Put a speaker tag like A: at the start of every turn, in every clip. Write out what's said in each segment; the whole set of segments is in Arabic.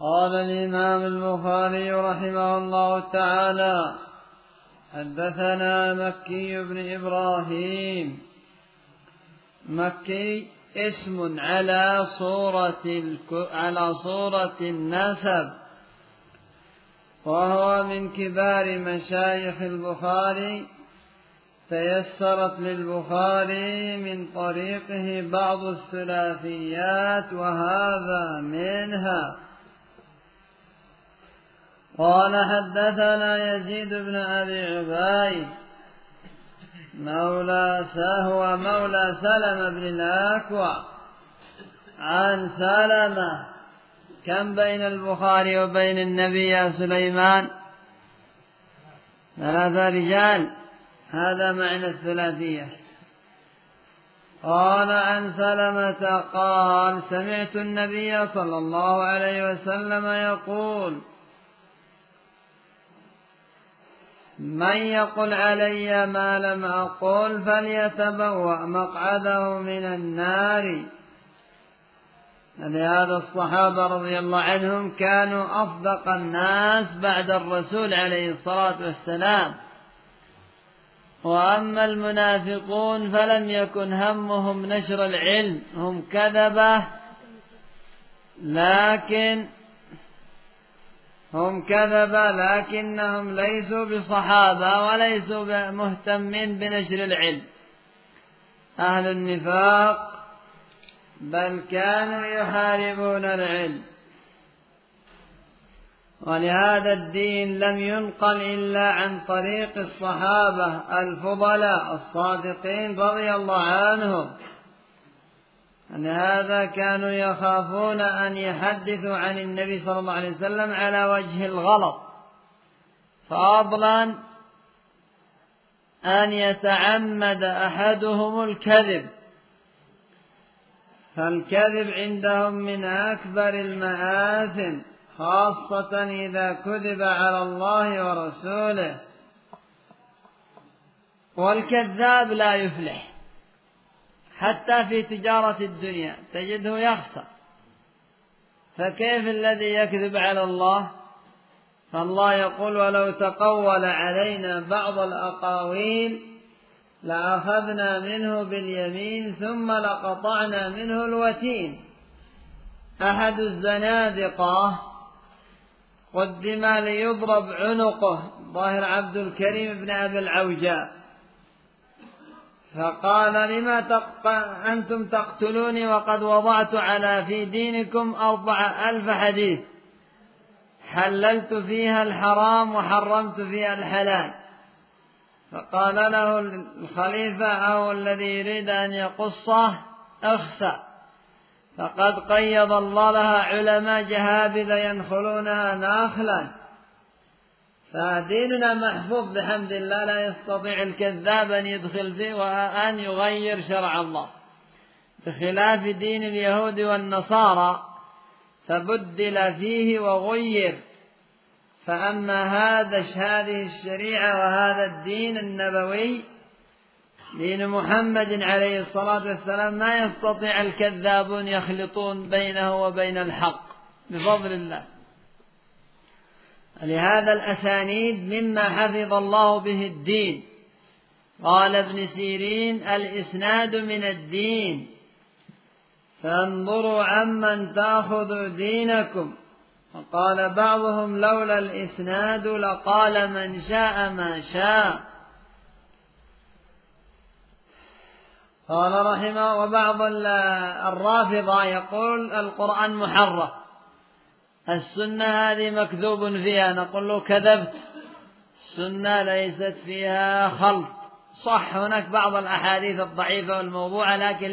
A: قال الإمام البخاري رحمه الله تعالى: حدثنا مكي بن إبراهيم. مكي اسم على صورة النسب، وهو من كبار مشايخ البخاري. تيسرت للبخاري من طريقه بعض الثلاثيات وهذا منها. قال: حدثنا يزيد بن أبي عبيد مولى سلمة بن الأكوع عن سلمة. كم بين البخاري وبين النبي يا سليمان؟ 3 رجال، هذا معنى الثلاثية. قال: عن سلمة قال: سمعت النبي صلى الله عليه وسلم يقول: من يقل علي ما لم أقل فليتبوأ مقعده من النار. لهذا الصحابة رضي الله عنهم كانوا أصدق الناس بعد الرسول عليه الصلاة والسلام. وأما المنافقون فلم يكن همهم نشر العلم، هم كذبة، لكنهم ليسوا بصحابة وليسوا مهتمين بنشر العلم، أهل النفاق، بل كانوا يحاربون العلم. ولهذا الدين لم ينقل إلا عن طريق الصحابة الفضلاء الصادقين رضي الله عنهم. لهذا كانوا يخافون أن يحدثوا عن النبي صلى الله عليه وسلم على وجه الغلط، فضلا أن يتعمد أحدهم الكذب، فالكذب عندهم من أكبر المآثم، خاصة إذا كذب على الله ورسوله. والكذاب لا يفلح حتى في تجارة الدنيا تجده يخسر، فكيف الذي يكذب على الله؟ فالله يقول: ولو تقول علينا بعض الأقاويل لأخذنا منه باليمين ثم لقطعنا منه الوتين. أحد الزنادقة قدم ليضرب عنقه، ظاهر عبد الكريم بن أبي العوجاء، فقال: لما أنتم تقتلوني وقد وضعت على في دينكم 4000 حديث حللت فيها الحرام وحرمت فيها الحلال. فقال له الخليفة أو الذي يريد أن يقصه: اخسأ، فقد قيض الله لها علماء جهابذ ينخلونها ناخلا. فديننا محفوظ بحمد الله، لا يستطيع الكذاب أن يدخل فيه وأن يغير شرع الله، بخلاف دين اليهود والنصارى فبدل فيه وغير. فأما هذه الشريعة وهذا الدين النبوي دين محمد عليه الصلاة والسلام ما يستطيع الكذابون يخلطون بينه وبين الحق بفضل الله. لهذا الأسانيد مما حفظ الله به الدين. قال ابن سيرين: الإسناد من الدين، فانظروا عمن تأخذوا دينكم. وقال بعضهم: لولا الإسناد لقال من شاء ما شاء. قال رحمه: وبعض الرافضة يقول القرآن محرف، السنة هذه مكذوب فيها. نقول له: كذبت، السنة ليست فيها خلط. صح، هناك بعض الأحاديث الضعيفة والموضوعة، لكن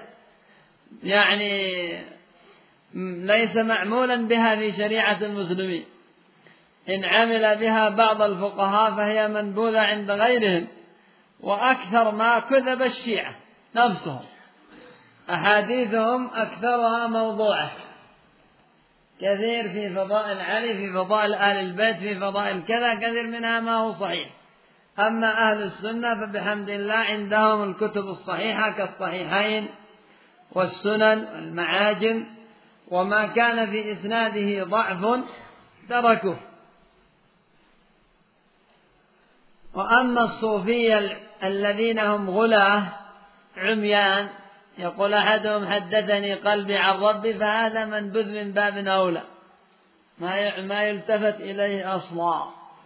A: ليس معمولا بها في شريعة المسلمين. إن عمل بها بعض الفقهاء فهي منبوذة عند غيرهم. وأكثر ما كذب الشيعة نفسهم، أحاديثهم أكثرها موضوعة، كثير في فضائل علي، في فضائل آل البيت، في فضائل كذا، كثير منها ما هو صحيح. أما أهل السنة فبحمد الله عندهم الكتب الصحيحة كالصحيحين والسنن والمعاجم وما كان في إسناده ضعف تركه. وأما الصوفية الذين هم غلاة عميان يقول أحدهم حدثني قلبي عن ربي، فهذا منبذ من باب أولى، ما يلتفت إليه أصلا.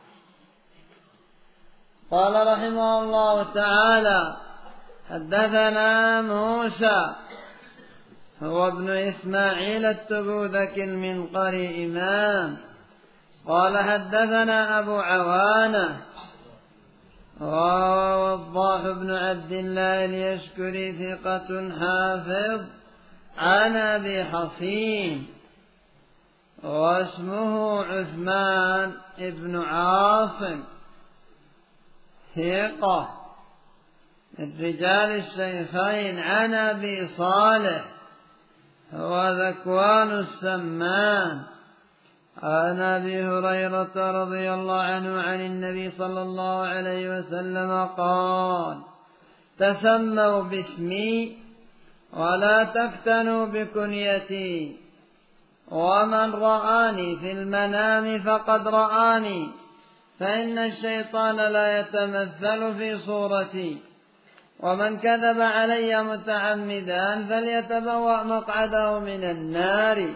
A: قال رحمه الله تعالى: حدثنا موسى هو ابن إسماعيل التبوذكي المنقري إمام قال حدثنا أبو عوانة ووضاح بن عبد الله اليشكري ثقة حافظ عن أبي حصين واسمه عثمان بن عاصم ثقة من رجال الشيخين عن أبي صالح هو ذكوان السمان عن أبي هريرة رضي الله عنه عن النبي صلى الله عليه وسلم قال: تسموا باسمي ولا تفتنوا بكنيتي، ومن رآني في المنام فقد رآني، فإن الشيطان لا يتمثل في صورتي، ومن كذب علي متعمدا فليتبوأ مقعده من النار.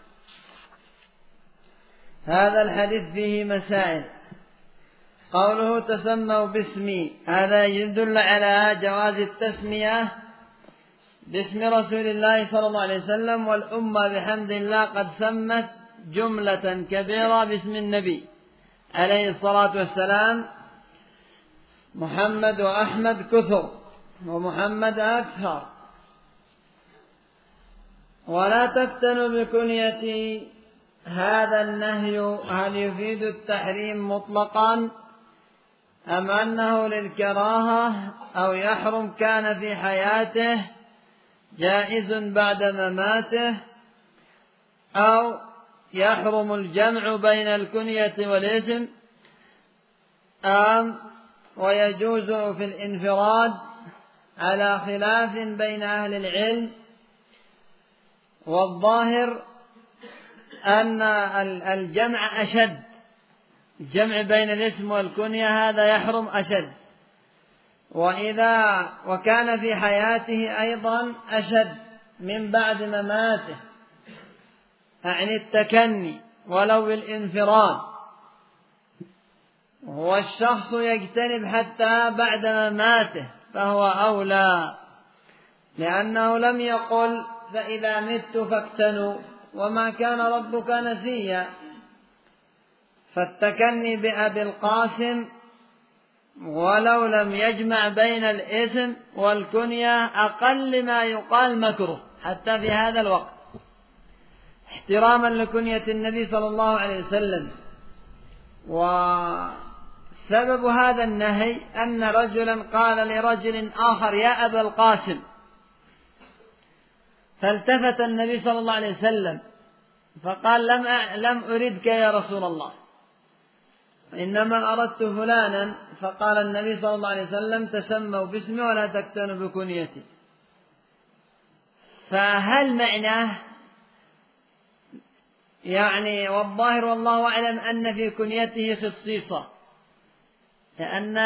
A: هذا الحديث فيه مسائل. قوله تسموا باسمي هذا يدل على جواز التسمية باسم رسول الله صلى الله عليه وسلم، والأمة بحمد الله قد سمت جملة كبيرة باسم النبي عليه الصلاة والسلام. محمد وأحمد كثر ومحمد أكثر. ولا تفتنوا بكنيتي، هذا النهي هل يفيد التحريم مطلقا أم أنه للكراهة أو يحرم كان في حياته جائز بعد مماته، أو يحرم الجمع بين الكنية والاسم، أم ويجوز في الانفراد، على خلاف بين أهل العلم. والظاهر أن الجمع أشد، الجمع بين الاسم والكنية هذا يحرم أشد، وكان في حياته أيضا أشد من بعد مماته، يعني التكني ولو بالانفراد، والشخص يجتنب حتى بعد مماته فهو أولى، لأنه لم يقل فإذا مت فافتنوا، وما كان ربك نسيا. فالتكني بأبي القاسم ولو لم يجمع بين الاسم والكنية أقل ما يقال مكروه حتى في هذا الوقت، احتراما لكنية النبي صلى الله عليه وسلم. وسبب هذا النهي أن رجلا قال لرجل آخر يا أبا القاسم، فالتفت النبي صلى الله عليه وسلم فقال لم أردك يا رسول الله، إنما أردت فلانا. فقال النبي صلى الله عليه وسلم تسموا باسمي ولا تكتنوا بكنيتي. فهل معناه يعني، والظاهر والله أعلم أن في كنيته خصيصة، لأن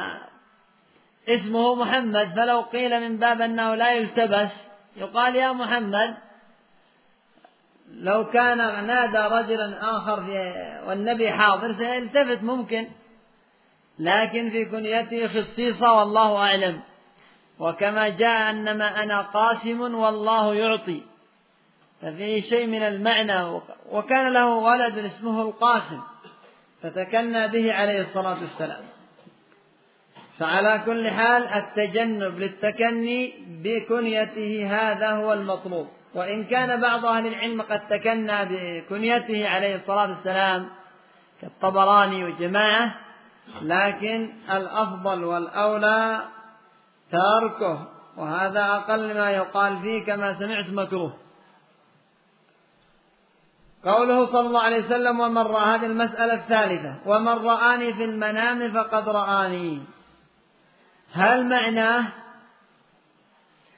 A: اسمه محمد، فلو قيل من باب أنه لا يلتبس يقال يا محمد، لو كان نادى رجلا آخر والنبي حاضر سيلتفت ممكن، لكن في كنيته خصيصة والله أعلم. وكما جاء أنما أنا قاسم والله يعطي، ففيه شيء من المعنى. وكان له ولد اسمه القاسم فتكنى به عليه الصلاة والسلام. فعلى كل حال التجنب للتكني بكنيته هذا هو المطلوب، وإن كان بعض أهل العلم قد تكنى بكنيته عليه الصلاة والسلام كالطبراني وجماعة، لكن الأفضل والأولى تركه، وهذا أقل ما يقال فيه كما سمعت مكروه. قوله صلى الله عليه وسلم ومن رأى، هذه المسألة الثالثة، ومن رآني في المنام فقد رآني، هل معناه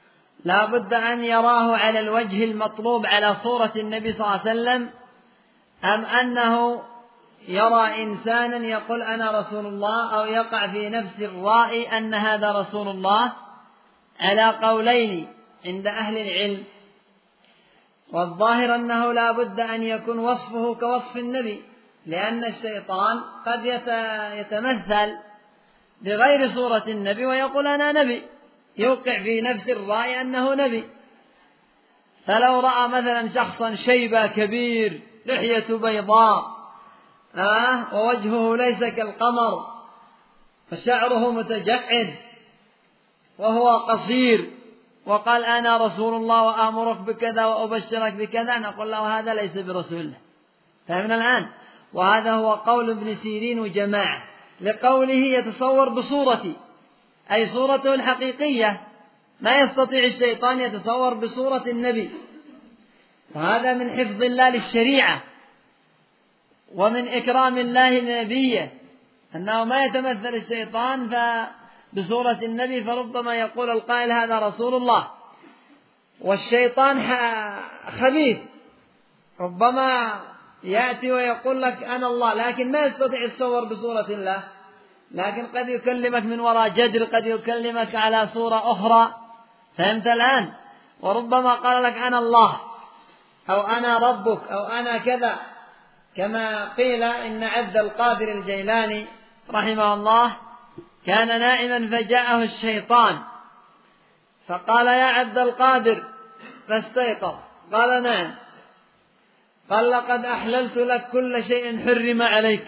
A: لا بد أن يراه على الوجه المطلوب على صورة النبي صلى الله عليه وسلم، أم أنه يرى إنسانا يقول أنا رسول الله، أو يقع في نفس الرأي أن هذا رسول الله، على قولين عند أهل العلم. والظاهر أنه لا بد أن يكون وصفه كوصف النبي، لأن الشيطان قد يتمثل بغير صورة النبي ويقول أنا نبي، يوقع في نفس الرأي أنه نبي. فلو رأى مثلا شخصا شيبة كبير لحية بيضاء ووجهه ليس كالقمر فشعره متجعد وهو قصير، وقال أنا رسول الله وآمرك بكذا وأبشرك بكذا، نقول له هذا ليس برسول الله. فهمنا الآن؟ وهذا هو قول ابن سيرين وجماعة، لقوله يتصور بصورتي، أي صورته الحقيقية، ما يستطيع الشيطان يتصور بصورة النبي. وهذا من حفظ الله للشريعة ومن إكرام الله لنبيه، أنه ما يتمثل الشيطان بصورة النبي، فربما يقول القائل هذا رسول الله. والشيطان خبيث، ربما يأتي ويقول لك أنا الله، لكن ما يستطيع يتصور بصورة الله، لكن قد يكلمك من وراء جدر، قد يكلمك على صورة أخرى. فهمت الآن؟ وربما قال لك أنا الله، أو أنا ربك، أو أنا كذا، كما قيل إن عبد القادر الجيلاني رحمه الله كان نائما فجاءه الشيطان فقال يا عبد القادر، فاستيقظ، قال نعم، قال لقد أحللت لك كل شيء حرم عليك.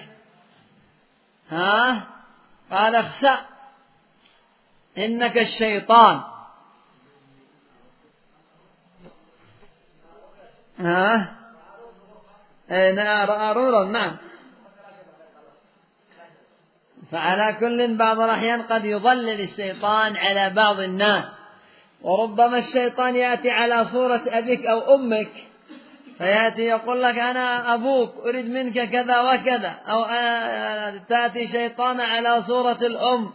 A: قال اخسأ إنك الشيطان. نعم. فعلى كل بعض الأحيان قد يضلل الشيطان على بعض الناس، وربما الشيطان يأتي على صورة أبيك أو أمك، فيأتي يقول لك أنا أبوك أريد منك كذا وكذا، أو تأتي شيطان على صورة الأم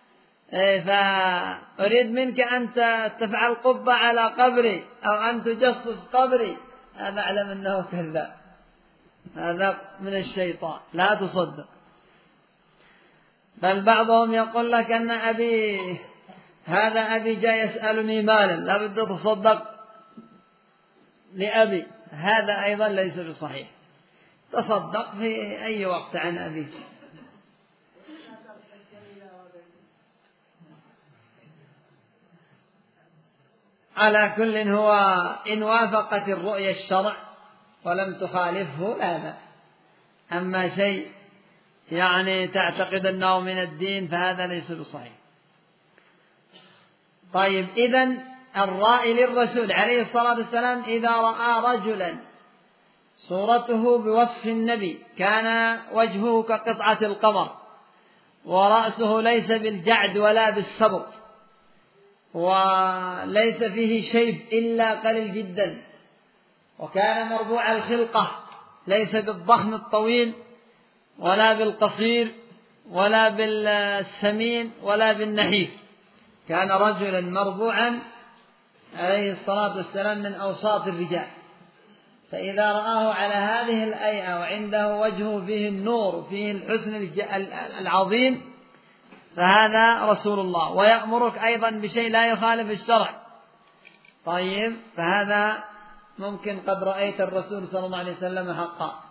A: فأريد منك أن تفعل قبة على قبري، أو أن تجسس قبري. هذا أعلم أنه كذاب، هذا من الشيطان، لا تصدق. بل بعضهم يقول لك أن هذا أبي جاء يسألني مالا، لا بد تصدق لأبي، هذا أيضا ليس بصحيح. تصدق في أي وقت عن أبيك. على كل هو إن وافقت الرؤيا الشرع ولم تخالفه لا بأس. أما شيء يعني تعتقد أنه من الدين فهذا ليس بصحيح. طيب، إذن الرائي للرسول عليه الصلاة والسلام إذا رأى رجلا صورته بوصف النبي كان وجهه كقطعة القمر، ورأسه ليس بالجعد ولا بالسبط، وليس فيه شيب إلا قليل جدا، وكان مربوع الخلقة، ليس بالضخم الطويل ولا بالقصير ولا بالسمين ولا بالنحيف، كان رجلا مربوعا عليه الصلاة والسلام من أوساط الرجال. فإذا رآه على هذه الهيئة وعنده وجهه فيه النور وفيه الحسن العظيم فهذا رسول الله، ويأمرك أيضا بشيء لا يخالف الشرع. طيب، فهذا ممكن قد رأيت الرسول صلى الله عليه وسلم حقا،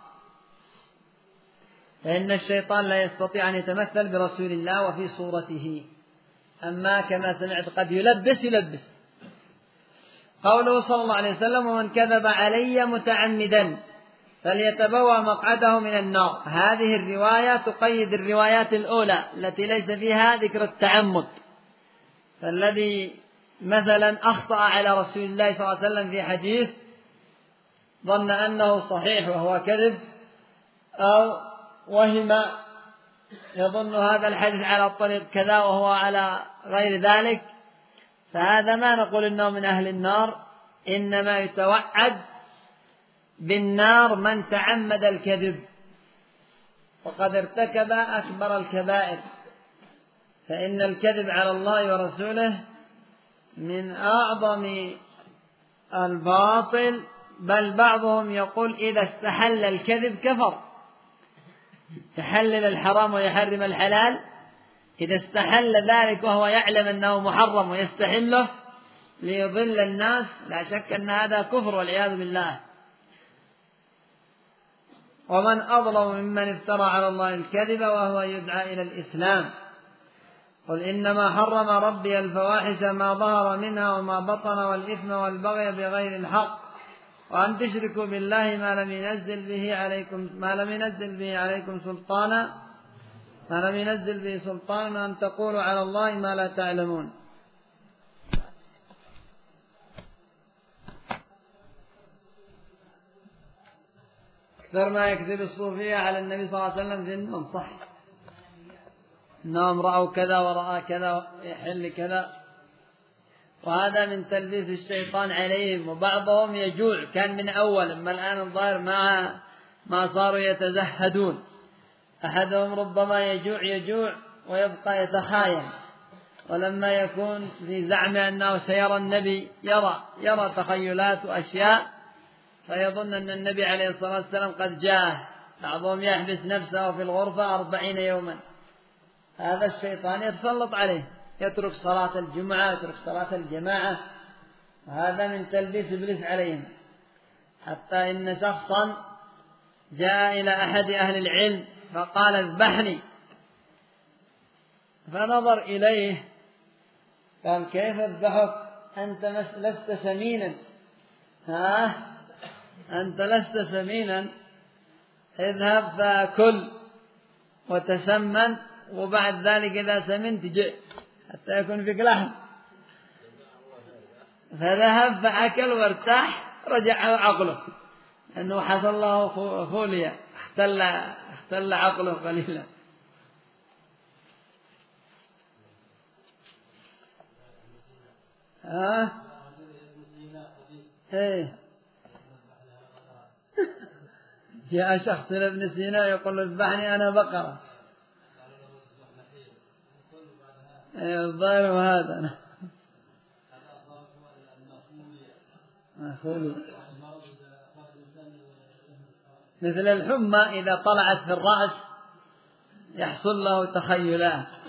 A: فإن الشيطان لا يستطيع أن يتمثل برسول الله وفي صورته. أما كما سمعت قد يلبس. قوله صلى الله عليه وسلم ومن كذب علي متعمدا فليتبوأ مقعده من النار، هذه الرواية تقيد الروايات الأولى التي ليس فيها ذكر التعمد. فالذي مثلا أخطأ على رسول الله صلى الله عليه وسلم في حديث ظن أنه صحيح وهو كذب، أو وهم يظن هذا الحديث على الطريق كذا وهو على غير ذلك، فهذا ما نقول إنه من أهل النار، إنما يتوعد بالنار من تعمد الكذب وقد ارتكب أكبر الكبائر. فإن الكذب على الله ورسوله من أعظم الباطل، بل بعضهم يقول إذا استحل الكذب كفر، يحلل الحرام ويحرم الحلال، إذا استحل ذلك وهو يعلم أنه محرم ويستحله ليضل الناس، لا شك أن هذا كفر والعياذ بالله. ومن أظلم ممن افترى على الله الكذب وهو يدعى إلى الإسلام. قل إنما حرم ربي الفواحش ما ظهر منها وما بطن والإثم والبغي بغير الحق وأن تشركوا بالله ما لم ينزل به عليكم سلطانا وأن تقولوا على الله ما لا تعلمون. أكثر ما يكذب الصوفية على النبي صلى الله عليه وسلم في النوم، صح، إنهم رأوا كذا ورأى كذا يحل كذا، وهذا من تلبيس الشيطان عليهم. وبعضهم يجوع، كان من أول، أما الآن الظاهر ما صاروا يتزهدون. أحدهم ربما يجوع ويبقى يتخايل، ولما يكون في زعمه أنه سيرى النبي يرى تخيلات وأشياء، فيظن أن النبي عليه الصلاة والسلام قد جاء. بعضهم يحبس نفسه في الغرفة 40 يوما. هذا الشيطان يتسلط عليه، يترك صلاة الجمعة، يترك صلاة الجماعة، وهذا من تلبيس إبليس عليهم. حتى إن شخصا جاء إلى أحد أهل العلم فقال اذبحني، فنظر إليه قال كيف اذبحك أنت لست سمينا، أنت لست سمينا، اذهب فأكل وتسمن، وبعد ذلك إذا سمنت جئ حتى يكون فيك لحم. فذهب فأكل وارتاح، رجع عقله أنه حصل له خولية، اختل عقله قليلا. جاء شخص لابن سينا يقول اذبحني أنا بقرة، الظاهر هذا مثل الحمى إذا طلعت في الرأس يحصل له تخيلات.